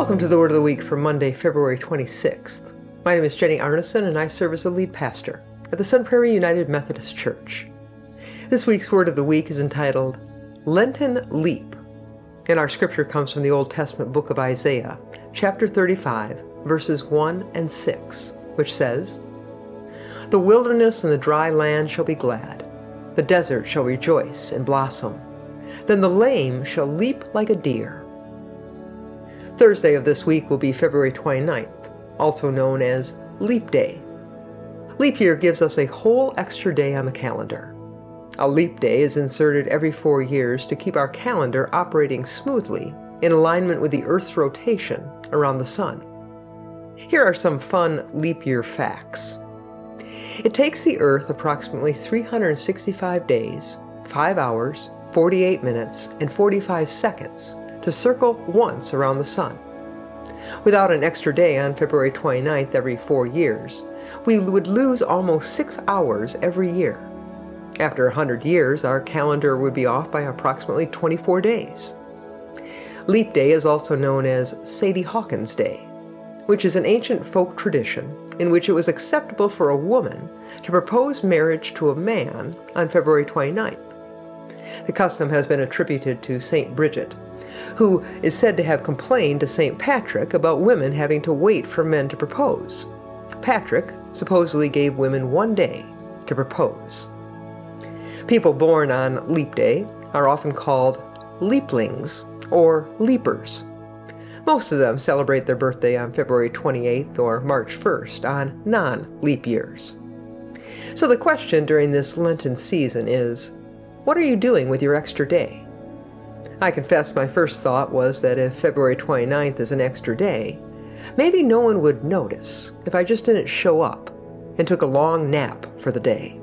Welcome to the Word of the Week for Monday, February 26th. My name is Jenny Arneson, and I serve as the lead pastor at the Sun Prairie United Methodist Church. This week's Word of the Week is entitled Lenten Leap, and our scripture comes from the Old Testament book of Isaiah, chapter 35, verses 1 and 6, which says, "The wilderness and the dry land shall be glad. The desert shall rejoice and blossom. Then the lame shall leap like a deer." Thursday of this week will be February 29th, also known as Leap Day. Leap year gives us a whole extra day on the calendar. A leap day is inserted every 4 years to keep our calendar operating smoothly in alignment with the Earth's rotation around the sun. Here are some fun leap year facts. It takes the Earth approximately 365 days, 5 hours, 48 minutes, and 45 seconds to circle once around the sun. Without an extra day on February 29th every 4 years, we would lose almost 6 hours every year. After 100 years, our calendar would be off by approximately 24 days. Leap Day is also known as Sadie Hawkins Day, which is an ancient folk tradition in which it was acceptable for a woman to propose marriage to a man on February 29th. The custom has been attributed to St. Bridget, who is said to have complained to St. Patrick about women having to wait for men to propose. Patrick supposedly gave women 1 day to propose. People born on Leap Day are often called leaplings or leapers. Most of them celebrate their birthday on February 28th or March 1st on non-leap years. So the question during this Lenten season is, what are you doing with your extra day? I confess my first thought was that if February 29th is an extra day, maybe no one would notice if I just didn't show up and took a long nap for the day.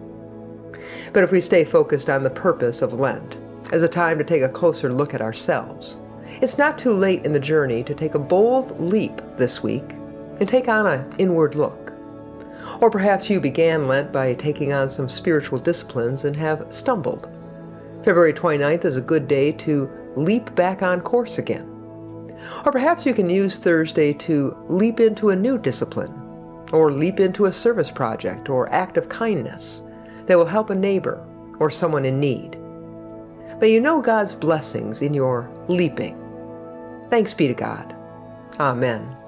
But if we stay focused on the purpose of Lent as a time to take a closer look at ourselves, it's not too late in the journey to take a bold leap this week and take on an inward look. Or perhaps you began Lent by taking on some spiritual disciplines and have stumbled. February 29th is a good day to leap back on course again. Or perhaps you can use Thursday to leap into a new discipline, or leap into a service project or act of kindness that will help a neighbor or someone in need. May you know God's blessings in your leaping. Thanks be to God. Amen.